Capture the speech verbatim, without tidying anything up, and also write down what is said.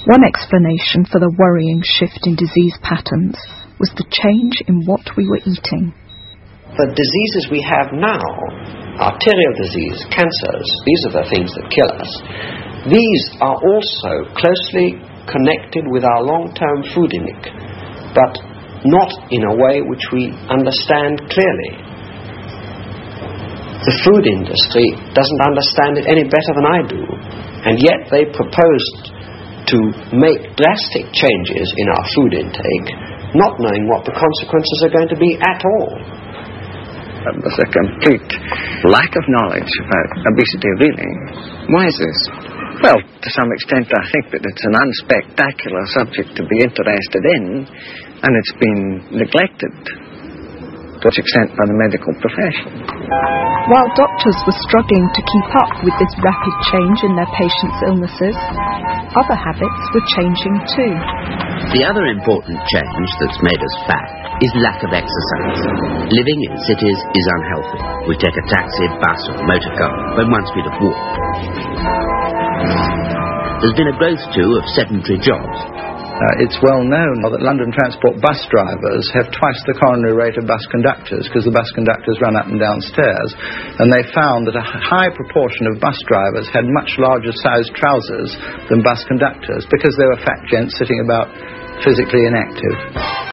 One explanation for the worrying shift in disease patterns was the change in what we were eating. The diseases we have now, arterial disease, cancers, these are the things that kill us. These are also closely connected with our long-term food intake, but not in a way which we understand clearly. The food industry doesn't understand it any better than I do, and yet they proposed to make drastic changes in our food intake, not knowing what the consequences are going to be at all. There's a complete lack of knowledge about obesity, really. Why is this? Well, to some extent I think that it's an unspectacular subject to be interested in, and it's been neglected to such extent by the medical profession. While doctors were struggling to keep up with this rapid change in their patients' illnesses, other habits were changing too. The other important change that's made us fat is lack of exercise. Living in cities is unhealthy. We take a taxi, bus or motor car when once we'd have walked. There's been a growth too of sedentary jobs. Uh, it's well known that London Transport bus drivers have twice the coronary rate of bus conductors because the bus conductors run up and down stairs, and they found that a high proportion of bus drivers had much larger sized trousers than bus conductors because they were fat gents sitting about physically inactive.